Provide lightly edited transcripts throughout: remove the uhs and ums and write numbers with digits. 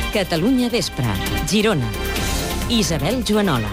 Catalunya Vespre, Girona. Isabel Joanola.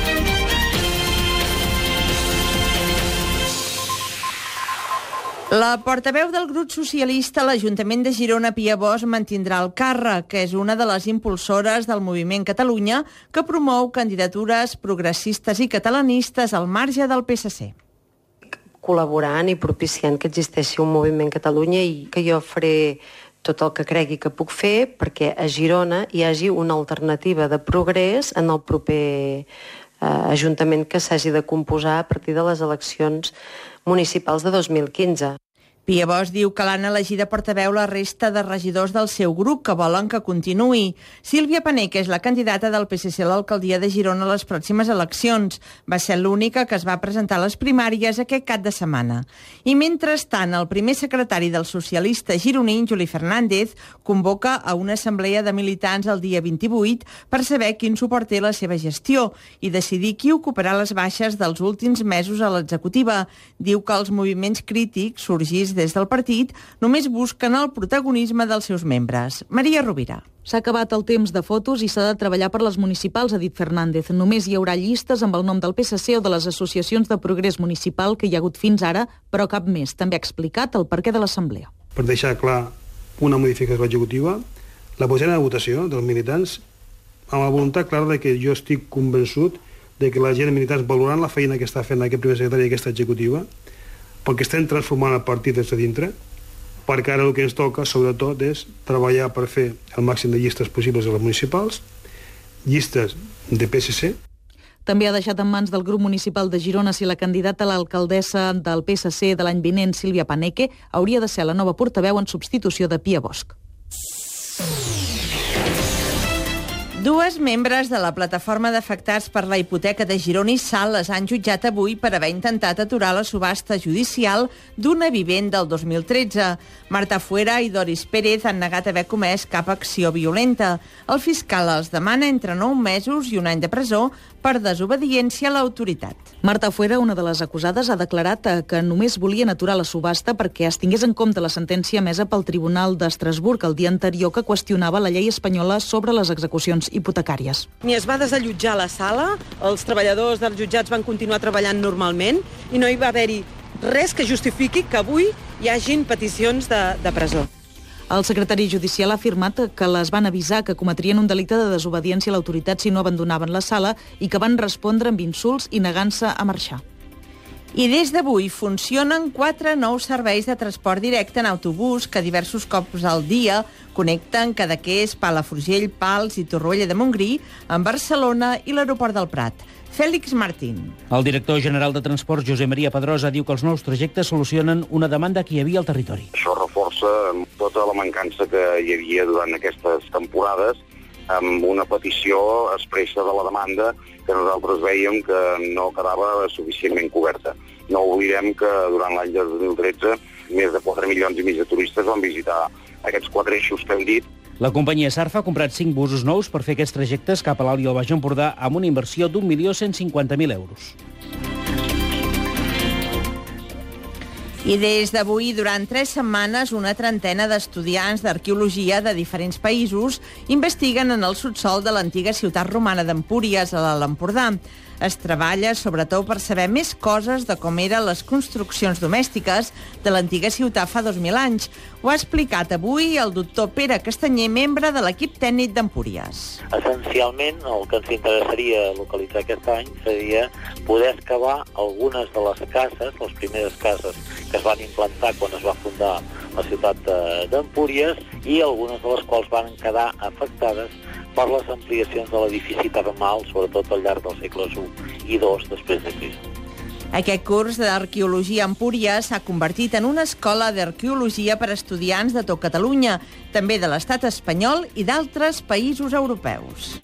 La portaveu del grup socialista a l'Ajuntament de Girona, Pia Bosch, mantindrà el càrrec, que és una de les impulsores del moviment Catalunya, que promou candidatures progressistes i catalanistes al marge del PSC. Col·laborant i propiciant que existeixi un moviment Catalunya i que jo faré tot el que cregui que puc fer perquè a Girona hi hagi una alternativa de progrés en el proper Ajuntament que s'hagi de composar a partir de les eleccions municipals de 2015. Pia Bosch diu que l'han elegida portaveu la resta de regidors del seu grup que volen que continuï. Sílvia Paneque és la candidata del PSC a l'alcaldia de Girona a les pròximes eleccions. Va ser l'única que es va presentar a les primàries aquest cap de setmana. I mentrestant, el primer secretari del socialista gironí, Juli Fernández, convoca a una assemblea de militants el dia 28 per saber quin suport té la seva gestió i decidir qui ocuparà les baixes dels últims mesos a l'executiva. Diu que els moviments crítics sorgits des del partit només busquen el protagonisme dels seus membres. Maria Rovira. S'ha acabat el temps de fotos i s'ha de treballar per les municipals, ha dit Fernández. Només hi haurà llistes amb el nom del PSC o de les associacions de progrés municipal que hi ha hagut fins ara, però cap més. També ha explicat el perquè de l'assemblea. Per deixar clar una modificació executiva, la posarem a votació dels militants amb la voluntat clara de que jo estic convençut de que la gent militants valorant la feina que està fent aquest primer secretari i aquesta executiva, perquè estem transformant el partit des de dintre, perquè ara el que ens toca, sobretot, és treballar per fer el màxim de llistes possibles a les municipals, llistes de PSC. També ha deixat en mans del grup municipal de Girona si la candidata a l'alcaldessa del PSC de l'any vinent, Sílvia Paneque, hauria de ser la nova portaveu en substitució de Pia Bosch. Dues membres de la plataforma d'afectats per la hipoteca de Girona i Salt les han jutjat avui per haver intentat aturar la subhasta judicial d'una vivenda el 2013. Marta Fuera i Doris Pérez han negat haver comès cap acció violenta. El fiscal els demana entre 9 mesos i 1 any de presó per desobediència a l'autoritat. Marta Fuera, una de les acusades, ha declarat que només volien aturar la subhasta perquè es tingués en compte la sentència emesa pel Tribunal d'Estrasburg el dia anterior que qüestionava la llei espanyola sobre les execucions hipotecàries. Ni es va desallotjar la sala, els treballadors dels jutjats van continuar treballant normalment i no hi va haver-hi res que justifiqui que avui hi hagin peticions de presó. El secretari judicial ha afirmat que les van avisar que cometrien un delicte de desobediència a l'autoritat si no abandonaven la sala i que van respondre amb insults i negant-se a marxar. I des d'avui funcionen 4 nous serveis de transport directe en autobús que diversos cops al dia connecten Cadaqués, Palafrugell, Pals i Torroella de Montgrí amb Barcelona i l'aeroport del Prat. Fèlix Martín. El director general de Transports, Josep Maria Pedrosa, diu que els nous trajectes solucionen una demanda que hi havia al territori. Això reforça tota la mancança que hi havia durant aquestes temporades amb una petició expressa de la demanda que nosaltres veiem que no quedava suficientment coberta. No oblidem que durant l'any 2013 més de 4 milions i mig de turistes van visitar aquests 4 eixos que hem dit. La companyia Sarfa ha comprat 5 busos nous per fer aquests trajectes cap a l'Alt i el Baix Empordà amb una inversió d'1.150.000 euros. I des d'avui, durant 3 setmanes, una trentena d'estudiants d'arqueologia de diferents països investiguen en el subsòl de l'antiga ciutat romana d'Empúries, a l'Alt Empordà. Es treballa sobretot per saber més coses de com eren les construccions domèstiques de l'antiga ciutat fa 2.000 anys. Ho ha explicat avui el doctor Pere Castanyer, membre de l'equip tècnic d'Empúries. Essencialment, el que ens interessaria localitzar aquest any seria poder excavar algunes de les cases, les primeres cases que es van implantar quan es va fundar la ciutat d'Empúries i algunes de les quals van quedar afectades per les ampliacions de l'edifici termal, sobretot al llarg dels segles I i II després de Crist. Aquest curs d'arqueologia a Empúries s'ha convertit en una escola d'arqueologia per a estudiants de tot Catalunya, també de l'estat espanyol i d'altres països europeus.